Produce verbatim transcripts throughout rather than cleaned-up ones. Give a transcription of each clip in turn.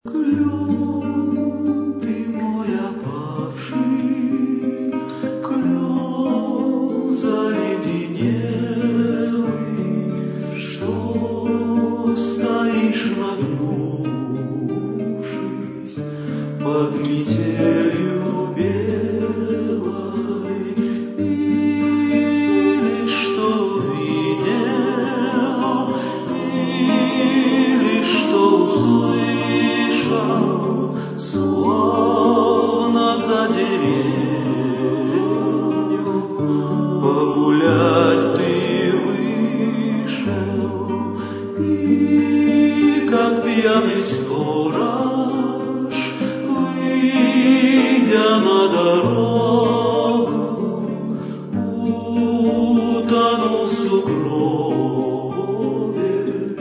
Клен, ты мой опавший, клен заледенелый, что стоишь, нагнувшись под метелью белой, или что видел, или что услышал, словно за деревню погулять ты вышел, и как пьяный сторож, выйдя на дорогу, утонул в сугробе,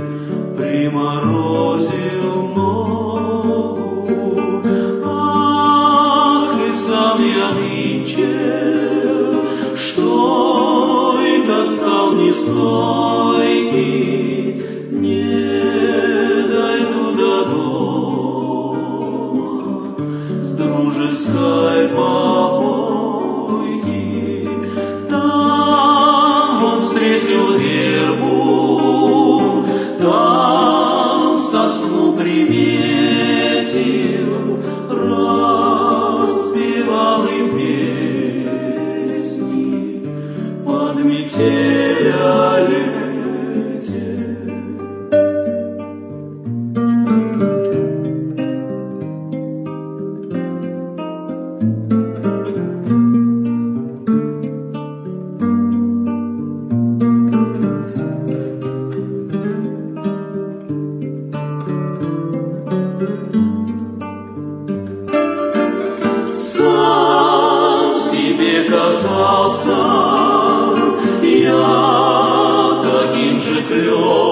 приморозил ногу. Ах, и сам я нынче, что и достал нестойкий, не дойду до дома с дружеской попойки. Там он встретил вербу, там сосну приметил, распевал им песни под метель о лете. Сам себе казался я таким же клёвым,